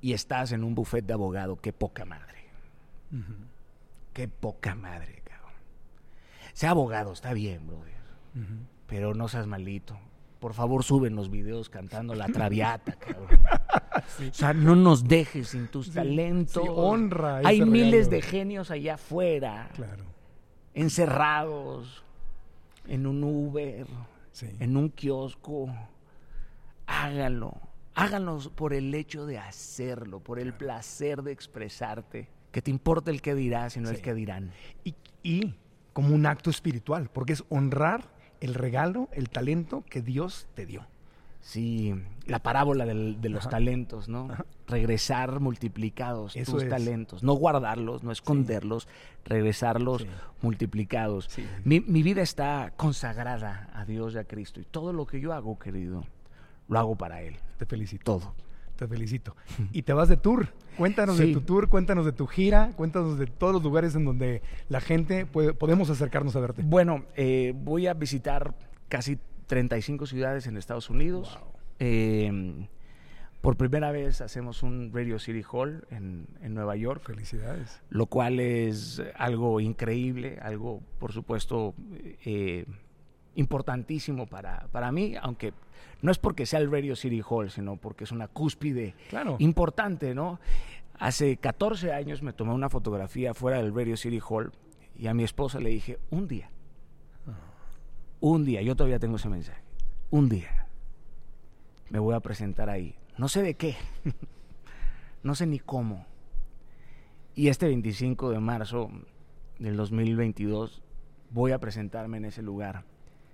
y estás en un buffet de abogado. Qué poca madre. Qué poca madre, cabrón. Sea abogado, está bien, brother. Pero no seas malito. Por favor, suben los videos cantando La Traviata, cabrón. Sí. O sea, no nos dejes sin tus talentos. Sí, honra ese Hay miles regalo. de genios allá afuera, Claro. encerrados en un Uber, Sí. en un kiosco. Háganlo. Háganlo por el hecho de hacerlo, por el placer de expresarte. Que te importa el que dirás y no Sí. el que dirán. Y como un acto espiritual, porque es honrar el regalo, el talento que Dios te dio. Sí, la parábola de los talentos, ¿no? Regresar multiplicados Eso tus es. talentos. No guardarlos, no esconderlos, regresarlos Sí. multiplicados. Sí. Mi vida está consagrada a Dios y a Cristo. Y todo lo que yo hago, querido, lo hago para Él. Te felicito. Todo. Te felicito. Y te vas de tour. Cuéntanos de Sí. tu tour, cuéntanos de tu gira, cuéntanos de todos los lugares en donde la gente podemos acercarnos a verte. Bueno, voy a visitar casi 35 ciudades en Estados Unidos. Por primera vez hacemos un Radio City Hall en Nueva York. Felicidades. Lo cual es algo increíble, algo, por supuesto, importantísimo para mí, aunque no es porque sea el Radio City Hall, sino porque es una cúspide Claro. importante, ¿no? Hace 14 años me tomé una fotografía fuera del Radio City Hall y a mi esposa le dije, un día, yo todavía tengo ese mensaje, un día me voy a presentar ahí. No sé de qué, no sé ni cómo. Y este 25 de marzo del 2022 voy a presentarme en ese lugar.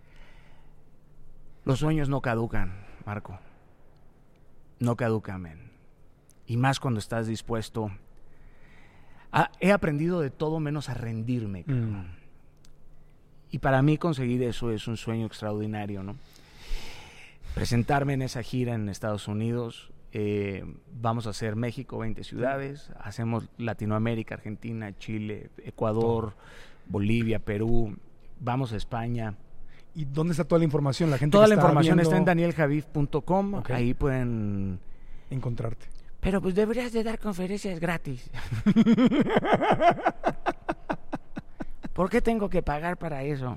Los sueños no caducan, Marco. No caducan, men. Y más cuando estás dispuesto. He aprendido de todo menos a rendirme, cabrón. Y para mí conseguir eso es un sueño extraordinario, ¿no? Presentarme en esa gira en Estados Unidos. Vamos a hacer México, 20 ciudades. Hacemos Latinoamérica, Argentina, Chile, Ecuador, Bolivia, Perú. Vamos a España. ¿Y dónde está toda la información? La gente Toda que la está información viendo, está en danieljaviv.com. Ok. Ahí pueden... encontrarte. Pero pues deberías de dar conferencias gratis. ¿Por qué tengo que pagar para eso?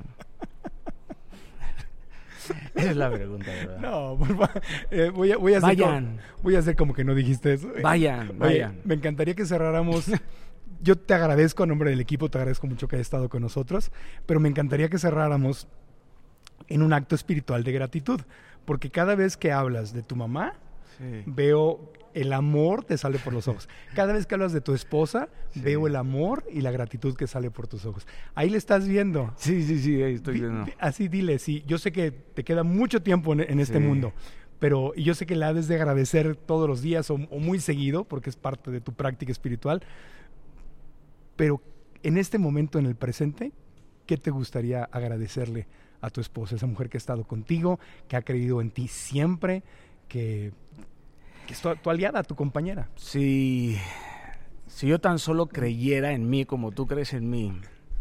Esa es la pregunta, ¿verdad? No, por favor. Voy a hacer Vayan. voy a hacer como que no dijiste eso. Vayan, Oye, vayan. me encantaría que cerráramos. Yo te agradezco a nombre del equipo, te agradezco mucho que hayas estado con nosotros, pero me encantaría que cerráramos en un acto espiritual de gratitud, porque cada vez que hablas de tu mamá, veo el amor te sale por los ojos. Cada vez que hablas de tu esposa, veo el amor y la gratitud que sale por tus ojos. Ahí le estás viendo. Sí, ahí estoy viendo. Así dile, sí. Yo sé que te queda mucho tiempo en este mundo, pero y yo sé que la debes de agradecer todos los días o muy seguido, porque es parte de tu práctica espiritual. Pero en este momento, en el presente, ¿qué te gustaría agradecerle a tu esposa, esa mujer que ha estado contigo, que ha creído en ti siempre, que es tu aliada, tu compañera? Si yo tan solo creyera en mí como tú crees en mí.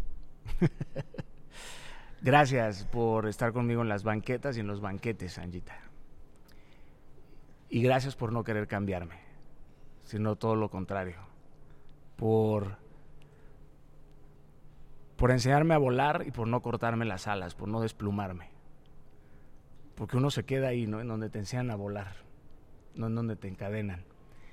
Gracias por estar conmigo en las banquetas y en los banquetes, Angita. Y gracias por no querer cambiarme, sino todo lo contrario. Por enseñarme a volar y por no cortarme las alas, por no desplumarme. Porque uno se queda ahí, ¿no? En donde te enseñan a volar, no en donde te encadenan.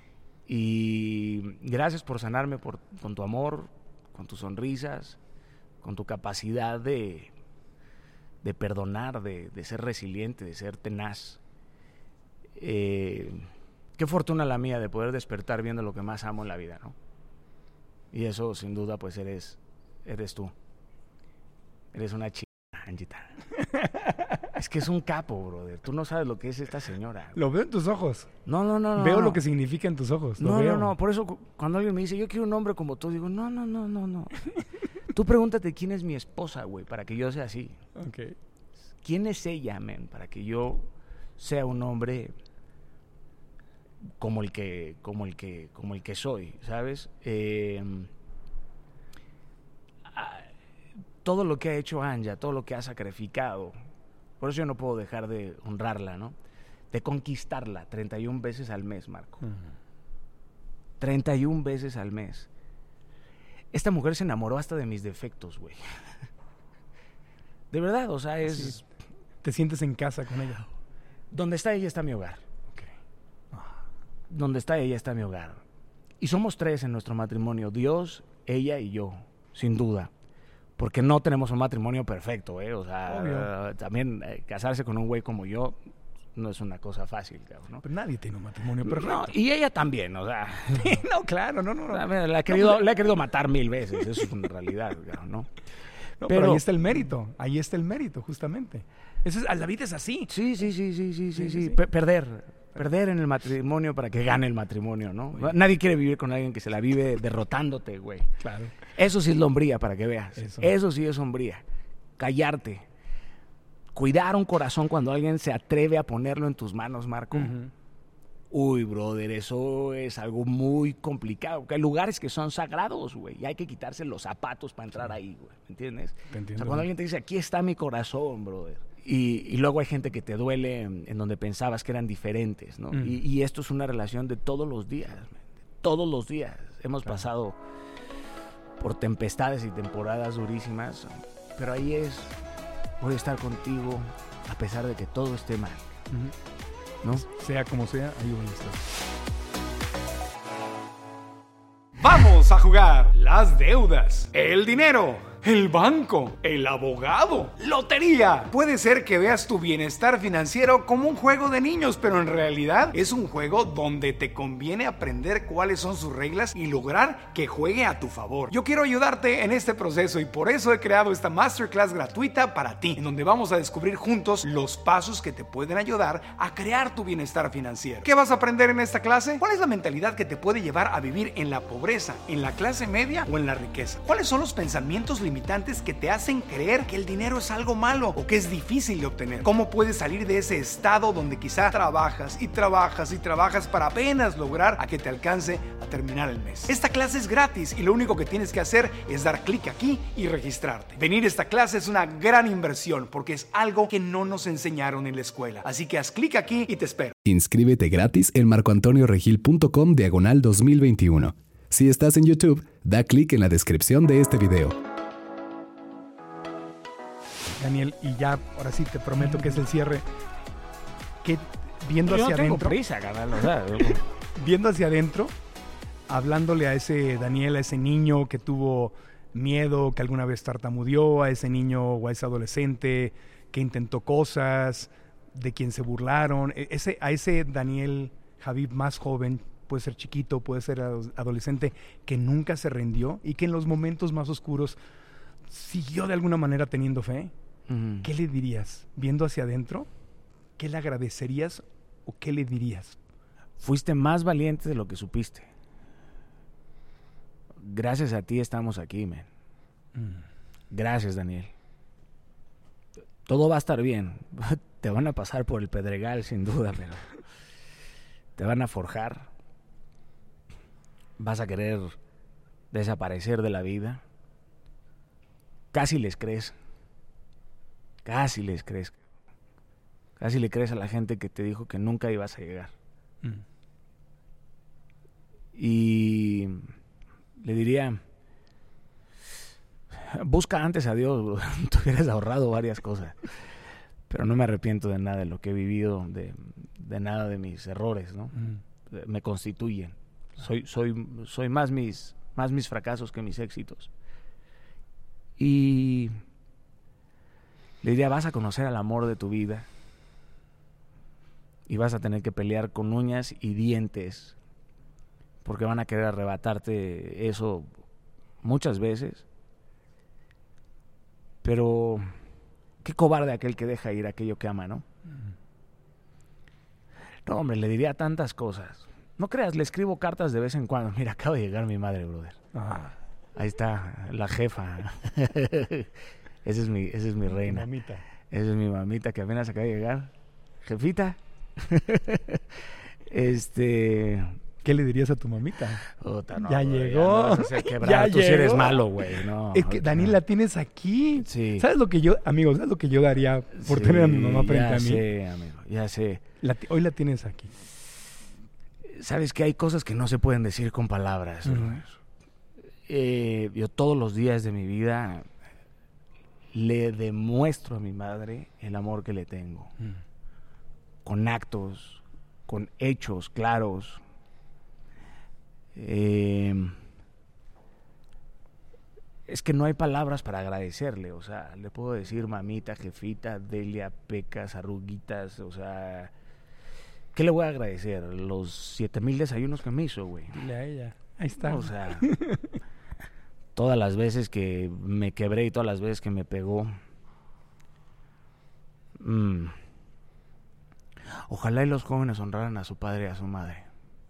Y gracias por sanarme con tu amor, con tus sonrisas, con tu capacidad de perdonar, de ser resiliente, de ser tenaz. Qué fortuna la mía de poder despertar viendo lo que más amo en la vida, ¿no? Y eso, sin duda, pues eres tú. Eres una chica, Angita. Es que es un capo, brother. Tú no sabes lo que es esta señora. Lo veo en tus ojos. No. Veo lo que significa en tus ojos. Lo veo. No. Por eso cuando alguien me dice, yo quiero un hombre como tú, digo, no. Tú pregúntate quién es mi esposa, güey, para que yo sea así. Okay. ¿Quién es ella, men? Para que yo sea un hombre como el que soy, ¿sabes? Todo lo que ha hecho Anja, todo lo que ha sacrificado, por eso yo no puedo dejar de honrarla, ¿no? De conquistarla 31 veces al mes, Marco. 31 veces al mes. Esta mujer se enamoró hasta de mis defectos, güey. De verdad, o sea, es... Sí. ¿Te sientes en casa con ella? Donde está ella está mi hogar. Okay. Donde está ella está mi hogar. Y somos 3 en nuestro matrimonio. Dios, ella y yo, sin duda. Porque no tenemos un matrimonio perfecto, O sea, también casarse con un güey como yo no es una cosa fácil, ¿no? Pero nadie tiene un matrimonio perfecto. No, y ella también, o sea... No, claro, no. Le ha querido matar 1000 veces, eso es una realidad, ¿no? No, pero ahí está el mérito, justamente. La vida es así. Sí. Perder en el matrimonio para que gane el matrimonio, ¿no? Oye. Nadie quiere vivir con alguien que se la vive derrotándote, güey. Claro. Eso sí es la hombría, para que veas. Eso sí es hombría. Callarte. Cuidar un corazón cuando alguien se atreve a ponerlo en tus manos, Marco. Uh-huh. Uy, brother, eso es algo muy complicado. Hay lugares que son sagrados, güey, y hay que quitarse los zapatos para entrar ahí, güey, ¿me entiendes? Te entiendo. O sea, cuando alguien te dice, aquí está mi corazón, brother. Y luego hay gente que te duele en donde pensabas que eran diferentes, ¿no? Y esto es una relación de todos los días, man. Todos los días. Hemos pasado por tempestades y temporadas durísimas, pero ahí voy a estar contigo a pesar de que todo esté mal, ¿no? Sea como sea, ahí voy a estar. Vamos a jugar las deudas, el dinero, el banco, el abogado, lotería. Puede ser que veas tu bienestar financiero como un juego de niños, pero en realidad es un juego donde te conviene aprender cuáles son sus reglas y lograr que juegue a tu favor. Yo quiero ayudarte en este proceso y por eso he creado esta masterclass gratuita para ti, en donde vamos a descubrir juntos los pasos que te pueden ayudar a crear tu bienestar financiero. ¿Qué vas a aprender en esta clase? ¿Cuál es la mentalidad que te puede llevar a vivir en la pobreza, en la clase media o en la riqueza? ¿Cuáles son los pensamientos limitantes que te hacen creer que el dinero es algo malo o que es difícil de obtener? ¿Cómo puedes salir de ese estado donde quizá trabajas para apenas lograr a que te alcance a terminar el mes? Esta clase es gratis y lo único que tienes que hacer es dar clic aquí y registrarte. Venir a esta clase es una gran inversión porque es algo que no nos enseñaron en la escuela. Así que haz clic aquí y te espero. Inscríbete gratis en marcoantonioregil.com/2021. Si estás en YouTube, da clic en la descripción de este video. Daniel, y ya, ahora sí te prometo que es el cierre. Que viendo hacia adentro. Yo no tengo prisa, carnal, o sea, viendo hacia adentro, hablándole a ese Daniel, a ese niño que tuvo miedo, que alguna vez tartamudeó, a ese niño o a ese adolescente que intentó cosas, de quien se burlaron, a ese Daniel Javib más joven, puede ser chiquito, puede ser adolescente, que nunca se rindió y que en los momentos más oscuros siguió de alguna manera teniendo fe. ¿Qué le dirías? Viendo hacia adentro, ¿qué le agradecerías o qué le dirías? Fuiste más valiente de lo que supiste. Gracias a ti estamos aquí, man. Gracias, Daniel. Todo va a estar bien. Te van a pasar por el pedregal, sin duda, pero te van a forjar. Vas a querer desaparecer de la vida. Casi les crees. Casi les crees. Casi le crees a la gente que te dijo que nunca ibas a llegar. Y le diría, busca antes a Dios, bro. Te hubieras ahorrado varias cosas. Pero no me arrepiento de nada de lo que he vivido, de nada de mis errores, ¿no? Me constituyen. Soy más mis fracasos que mis éxitos. Y le diría, vas a conocer al amor de tu vida y vas a tener que pelear con uñas y dientes porque van a querer arrebatarte eso muchas veces. Pero qué cobarde aquel que deja ir aquello que ama, ¿no? No, hombre, le diría tantas cosas. No creas, le escribo cartas de vez en cuando. Mira, acaba de llegar mi madre, brother. Ahí está, la jefa. Esa es mi reina. Mamita. Esa es mi mamita que apenas acaba de llegar. Jefita. ¿Qué le dirías a tu mamita? Puta, no, ya bro, llegó. Ya no vas a hacer quebrar. Tú sí eres malo, güey. No, es que Daniel, la tienes aquí. Sí. ¿Sabes lo que yo daría por tener a mi mamá frente a mí? Ya sé, amigo, ya sé. Hoy la tienes aquí. Sabes que hay cosas que no se pueden decir con palabras. Yo todos los días de mi vida le demuestro a mi madre el amor que le tengo. Con actos, con hechos claros. Es que no hay palabras para agradecerle. O sea, le puedo decir mamita, jefita, Delia, pecas, arruguitas, o sea... ¿Qué le voy a agradecer? Los 7,000 desayunos que me hizo, güey. Dile a ella. Ahí está. O sea, todas las veces que me quebré y todas las veces que me pegó. Ojalá y los jóvenes honraran a su padre y a su madre.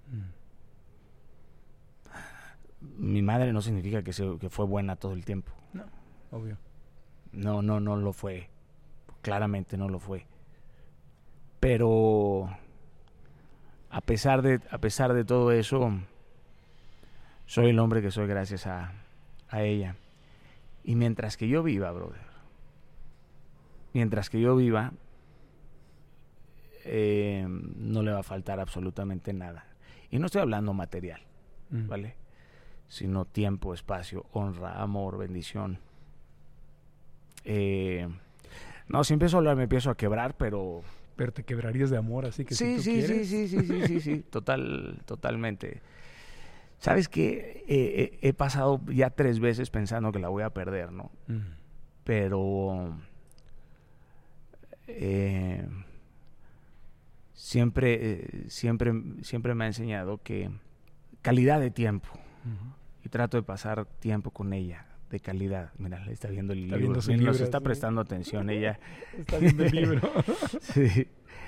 Mi madre no significa que fue buena todo el tiempo. No, obvio. No lo fue. Claramente no lo fue. Pero... A pesar de todo eso, soy el hombre que soy gracias a ella. Y mientras que yo viva, brother, no le va a faltar absolutamente nada. Y no estoy hablando material, ¿vale? Sino tiempo, espacio, honra, amor, bendición. No, si empiezo a hablar me empiezo a quebrar, pero te quebrarías de amor, así que sí, si tú quieres. sí, totalmente. Sabes que he pasado ya 3 veces pensando que la voy a perder, ¿no? Pero siempre me ha enseñado que calidad de tiempo. Y trato de pasar tiempo con ella de calidad. Mira, le está viendo el libro. Nos está prestando atención ella. Está viendo el libro. Sí.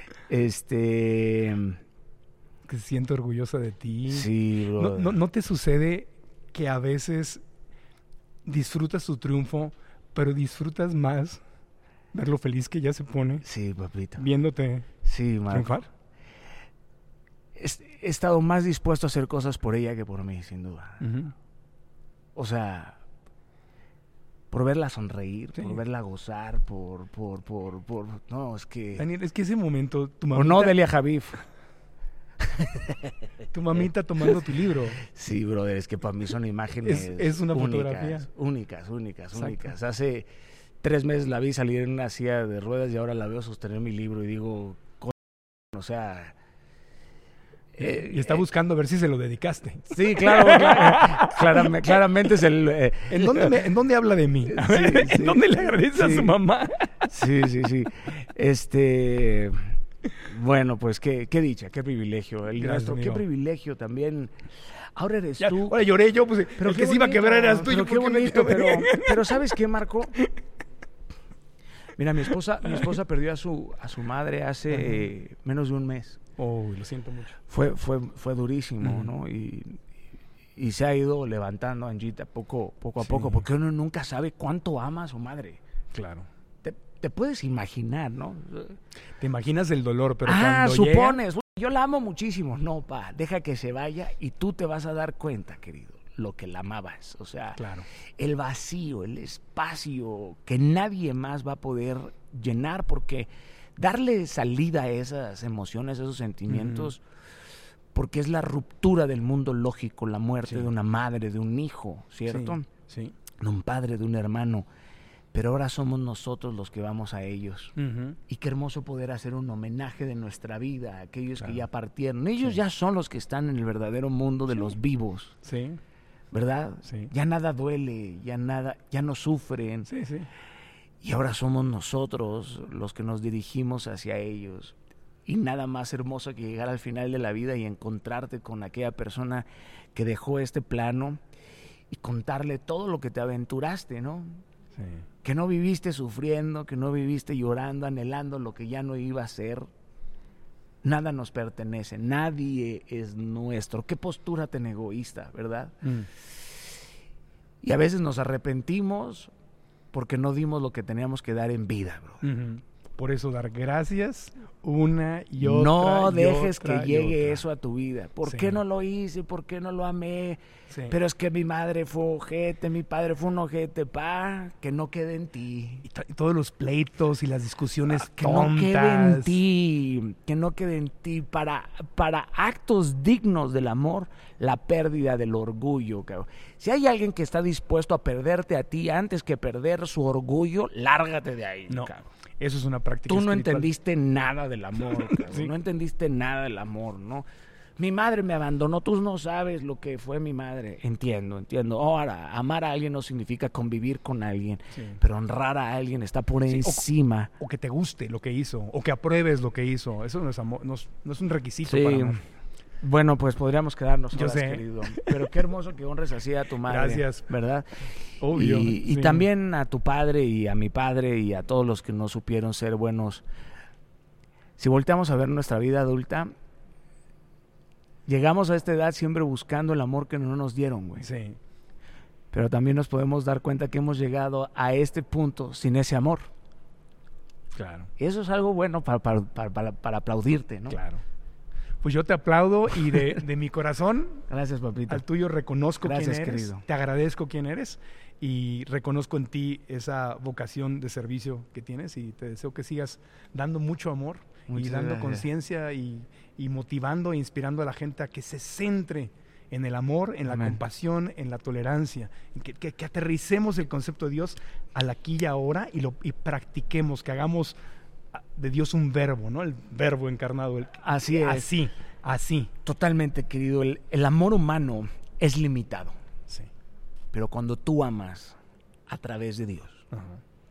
Que se siente orgullosa de ti. Sí, bro. ¿No te sucede que a veces disfrutas tu triunfo, pero disfrutas más ver lo feliz que ella se pone? Sí, papito. Viéndote triunfar. He estado más dispuesto a hacer cosas por ella que por mí, sin duda. O sea, por verla sonreír, por verla gozar, no, es que... Daniel, es que ese momento, tu mamita... O no, Delia Javif. Tu mamita tomando tu libro. Sí, brother, es que para mí son imágenes es una únicas, fotografía. únicas. Hace 3 meses la vi salir en una silla de ruedas y ahora la veo sostener mi libro y digo, o sea... y está buscando ver si se lo dedicaste. Sí, claro. Claramente es el... ¿En dónde habla de mí? ¿En dónde le agradece a su mamá? Sí. Bueno, pues qué dicha, qué privilegio. Qué privilegio también. Ahora eres tú. Ahora lloré yo, pues pero el que se iba a quebrar eras tú. Pero qué bonito, pero ¿sabes qué, Marco? Mira, mi esposa perdió a su madre hace menos de un mes. Oh, lo siento mucho. Fue durísimo, ¿no? Y se ha ido levantando, Angita, poco a poco, porque uno nunca sabe cuánto ama a su madre. Claro. Te puedes imaginar, ¿no? Te imaginas el dolor, pero cuando supones. Yo la amo muchísimo. No, deja que se vaya y tú te vas a dar cuenta, querido, lo que la amabas. O sea, claro. El vacío, el espacio que nadie más va a poder llenar, porque darle salida a esas emociones, a esos sentimientos, porque es la ruptura del mundo lógico, la muerte de una madre, de un hijo, ¿cierto? Sí. De un padre, de un hermano. Pero ahora somos nosotros los que vamos a ellos. Y qué hermoso poder hacer un homenaje de nuestra vida a aquellos que ya partieron. Ellos ya son los que están en el verdadero mundo de los vivos. Sí. ¿Verdad? Sí. Ya nada duele, ya no sufren. Sí. Y ahora somos nosotros los que nos dirigimos hacia ellos. Y nada más hermoso que llegar al final de la vida y encontrarte con aquella persona que dejó este plano y contarle todo lo que te aventuraste, ¿no? Sí. Que no viviste sufriendo, que no viviste llorando, anhelando lo que ya no iba a ser. Nada nos pertenece, nadie es nuestro. Qué postura tan egoísta, ¿verdad? Y a veces nos arrepentimos porque no dimos lo que teníamos que dar en vida, bro. Por eso dar gracias una y otra. No dejes otra que y llegue otra. eso a tu vida. ¿Por Sí. qué no lo hice? ¿Por qué no lo amé? Sí. Pero es que mi madre fue ojete, mi padre fue un ojete, que no quede en ti. Y todos los pleitos y las discusiones Que no quede en tontas. ti, que no quede en ti. Para actos dignos del amor, la pérdida del orgullo, cabrón. Si hay alguien que está dispuesto a perderte a ti antes que perder su orgullo, lárgate de ahí, No, cabrón. eso es una práctica Tú no espiritual. entendiste nada del amor, cabrón. Sí. No entendiste nada del amor, ¿no? Mi madre me abandonó, tú no sabes lo que fue mi madre. Entiendo. Ahora, amar a alguien no significa convivir con alguien, Sí. pero honrar a alguien está por Sí, encima. O que te guste lo que hizo, o que apruebes lo que hizo. Eso no es amor, no es un requisito Sí. para amor. Bueno, pues podríamos quedarnos Yo horas, sé. querido. Pero qué hermoso que honres así a tu madre. Gracias. ¿Verdad? Obvio. Y sí. también a tu padre y a mi padre y a todos los que no supieron ser buenos. Si volteamos a ver nuestra vida adulta, llegamos a esta edad siempre buscando el amor que no nos dieron, güey. Sí. Pero también nos podemos dar cuenta que hemos llegado a este punto sin ese amor. Claro. Y eso es algo bueno para aplaudirte, ¿no? Claro. Pues yo te aplaudo y de mi corazón Gracias, papito. al tuyo reconozco Gracias, quién eres, querido. te agradezco quién eres y reconozco en ti esa vocación de servicio que tienes y te deseo que sigas dando mucho amor Muchas y dando gracias. conciencia y motivando e inspirando a la gente a que se centre en el amor, en la Amén. compasión, en la tolerancia, en que aterricemos el concepto de Dios al aquí y ahora y practiquemos, que hagamos de Dios un verbo, ¿no? El verbo encarnado. Así es. Así. Totalmente, querido. El amor humano es limitado. Sí. Pero cuando tú amas a través de Dios, Ajá.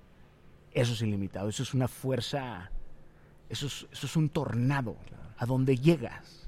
eso es ilimitado. Eso es una fuerza, eso es un tornado. A donde llegas,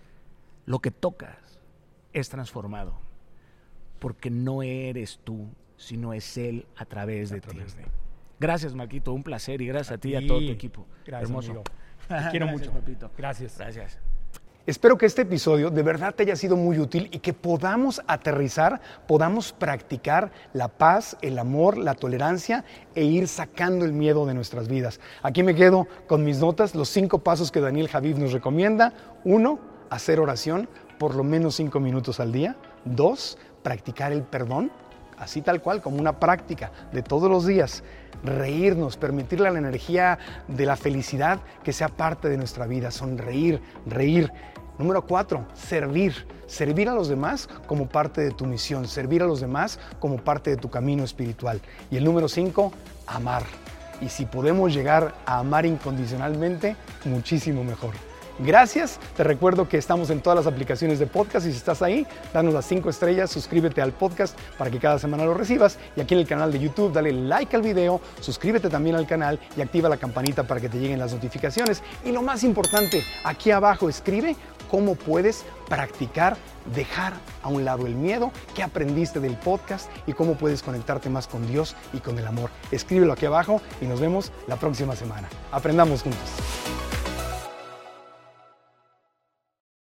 lo que tocas es transformado. Porque no eres tú, sino es Él a través de ti. Gracias, Marquito. Un placer y gracias a ti y a todo tu equipo. Gracias, Hermoso. amigo. Te quiero Gracias, mucho. papito. Gracias. Gracias. Espero que este episodio de verdad te haya sido muy útil y que podamos aterrizar, podamos practicar la paz, el amor, la tolerancia e ir sacando el miedo de nuestras vidas. Aquí me quedo con mis notas, los 5 pasos que Daniel Javif nos recomienda. 1, hacer oración por lo menos 5 minutos al día. 2, practicar el perdón, así tal cual, como una práctica de todos los días. Reírnos, permitirle a la energía de la felicidad que sea parte de nuestra vida, sonreír, reír. Número 4, servir a los demás como parte de tu misión, servir a los demás como parte de tu camino espiritual. Y el número 5, amar. Y si podemos llegar a amar incondicionalmente, muchísimo mejor. Gracias, te recuerdo que estamos en todas las aplicaciones de podcast y si estás ahí, danos las 5 estrellas, suscríbete al podcast para que cada semana lo recibas y aquí en el canal de YouTube dale like al video, suscríbete también al canal y activa la campanita para que te lleguen las notificaciones y lo más importante, aquí abajo escribe cómo puedes practicar, dejar a un lado el miedo, qué aprendiste del podcast y cómo puedes conectarte más con Dios y con el amor. Escríbelo aquí abajo y nos vemos la próxima semana. Aprendamos juntos.